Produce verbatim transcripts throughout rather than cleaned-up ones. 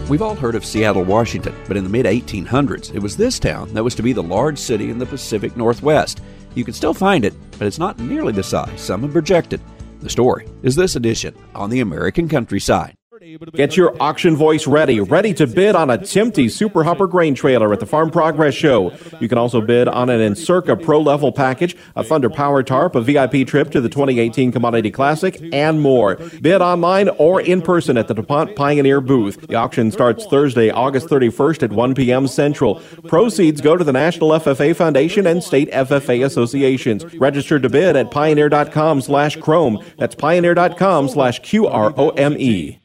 We've all heard of Seattle, Washington, but in the mid eighteen hundreds, it was this town that was to be the large city in the Pacific Northwest. You can still find it, but it's not nearly the size some have projected. The story is this edition on the American Countryside. Get your auction voice ready, ready to bid on a Timty Super Hopper grain trailer at the Farm Progress Show. You can also bid on an Encirca Pro Level package, a Thunder Power Tarp, a V I P trip to the twenty eighteen Commodity Classic, and more. Bid online or in person at the DuPont Pioneer booth. The auction starts Thursday, August thirty-first at one p.m. Central. Proceeds go to the National F F A Foundation and state F F A associations. Register to bid at pioneer.com slash chrome. That's pioneer.com slash Q R O M E.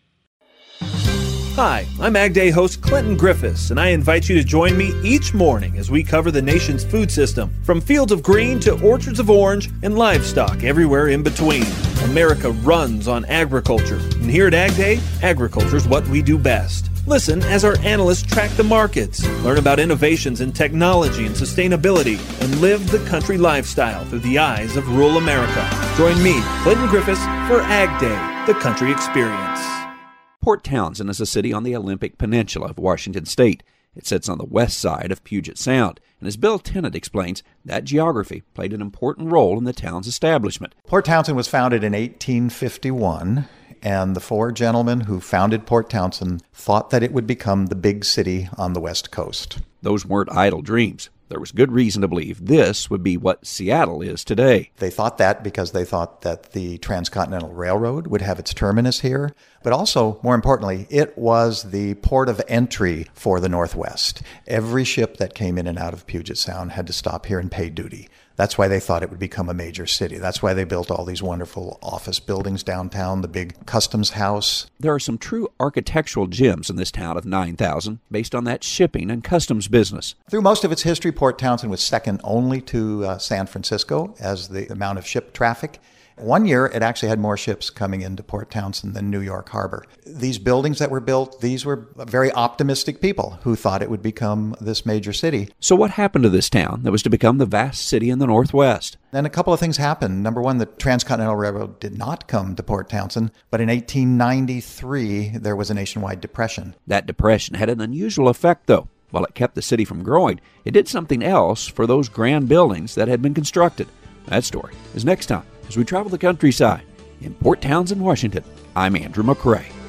Hi, I'm Ag Day host Clinton Griffiths, and I invite you to join me each morning as we cover the nation's food system, from fields of green to orchards of orange and livestock everywhere in between. America runs on agriculture, and here at Ag Day, agriculture's what we do best. Listen as our analysts track the markets, learn about innovations in technology and sustainability, and live the country lifestyle through the eyes of rural America. Join me, Clinton Griffiths, for Ag Day, the country experience. Port Townsend is a city on the Olympic Peninsula of Washington State. It sits on the west side of Puget Sound, and as Bill Tennant explains, that geography played an important role in the town's establishment. Port Townsend was founded in eighteen fifty-one, and the four gentlemen who founded Port Townsend thought that it would become the big city on the west coast. Those weren't idle dreams. There was good reason to believe this would be what Seattle is today. They thought that because they thought that the Transcontinental Railroad would have its terminus here, but also, more importantly, it was the port of entry for the Northwest. Every ship that came in and out of Puget Sound had to stop here and pay duty. That's why they thought it would become a major city. That's why they built all these wonderful office buildings downtown, the big customs house. There are some true architectural gems in this town of nine thousand based on that shipping and customs business. Through most of its history, Port Townsend was second only to uh, San Francisco as the amount of ship traffic. One year, it actually had more ships coming into Port Townsend than New York Harbor. These buildings that were built, these were very optimistic people who thought it would become this major city. So what happened to this town that was to become the vast city in the Northwest? Then a couple of things happened. Number one, the Transcontinental Railroad did not come to Port Townsend, but in eighteen ninety-three, there was a nationwide depression. That depression had an unusual effect, though. While it kept the city from growing, it did something else for those grand buildings that had been constructed. That story is next time as we travel the countryside. In Port Townsend, Washington, I'm Andrew McCrae.